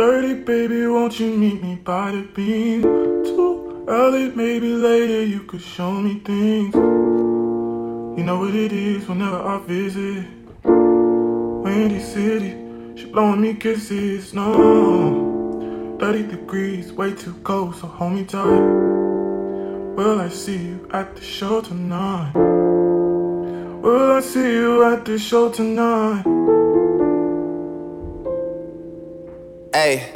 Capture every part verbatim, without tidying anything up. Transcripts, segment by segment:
thirty, baby, won't you meet me by the beam? Too early, maybe later, you could show me things. You know what it is whenever I visit Windy City, she blowing me kisses, no. thirty degrees, way too cold, so hold me tight. Will I see you at the show tonight? Will I see you at the show tonight? Ayy.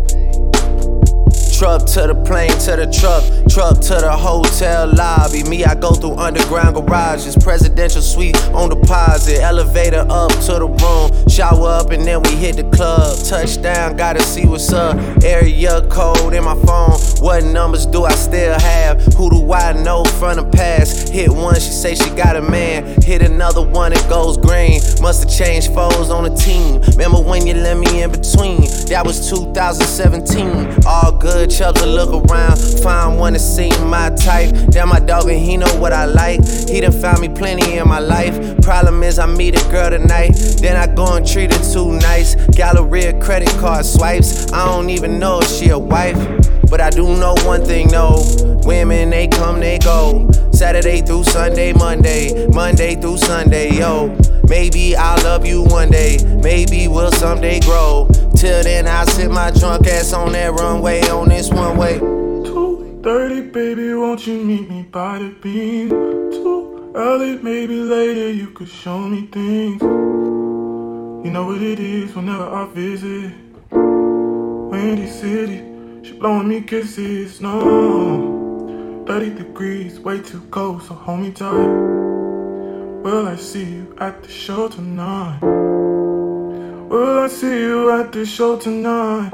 Truck to the plane, to the truck, truck to the hotel lobby. Me, I go through underground garages, presidential suite on deposit, elevator up to the room, shower up and then we hit the club. Touchdown, gotta see what's up. Area code in my phone. What numbers do I still have? Who do I know from the past? Hit one, she say she got a man. Hit another one, it goes green. Must've changed foes on the team. Remember when you let me in between? That was two thousand seventeen. All good. To look around, find one that seem my type. Damn, my dog and he know what I like. He done found me plenty in my life. Problem is I meet a girl tonight, then I go and treat her too nice. Galleria credit card swipes, I don't even know if she a wife. But I do know one thing, no. Women, they come, they go. Saturday through Sunday, Monday, Monday through Sunday, yo. Maybe I'll love you one day, maybe we'll someday grow. Till then, I'll sit my drunk ass on that runway, on this one way. two thirty, baby, won't you meet me by the beam? Too early, maybe later, you could show me things. You know what it is whenever I visit Windy City, she blowing me kisses, no. thirty degrees, way too cold, so hold me tight. Will I see you at the show tonight? Will I see you at the show tonight?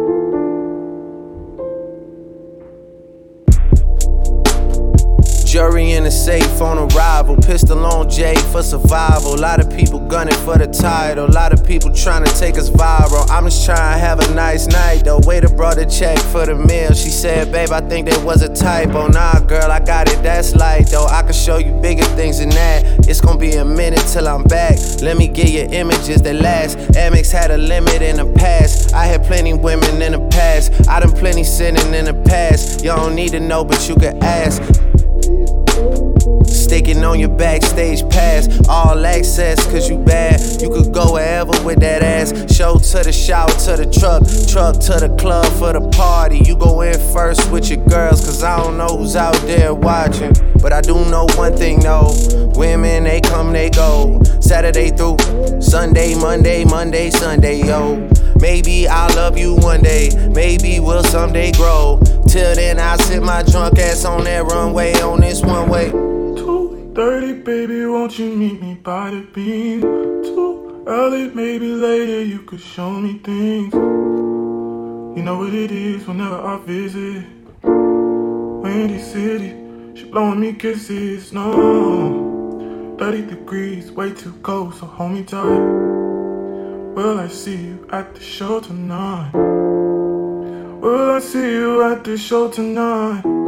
Jury in the safe on arrival, pistol on Jay for survival. A lot of people gunning for the title, a lot of people trying to take us viral. I'm just trying to have a nice night though. Waiter brought a check for the meal. She said, babe, I think there was a typo. Nah, girl, I got it, that's light though. I can show you bigger things than that. It's gonna be a minute till I'm back. Let me get you images that last. Amex had a limit in the past. I had plenty women in the past. I done plenty sinning in the past. You don't need to know, but you can ask. Sticking on your backstage pass, all access, cause you bad. You could go wherever with that ass. Show to the shower, to the truck, truck to the club for the party. You go in first with your girls, cause I don't know who's out there watching. But I do know one thing, no. Women, they come, they go. Saturday through Sunday, Monday, Monday, Sunday, yo. Maybe I'll love you one day, maybe we'll someday grow. Till then, I'll sit my drunk ass on that runway, on this one way. two thirty, baby, won't you meet me by the beam? Too early, maybe later, you could show me things. You know what it is whenever I visit Windy City, she blowing me kisses, no. thirty degrees, way too cold, so hold me tight. Will I see you at the show tonight? Will I see you at the show tonight?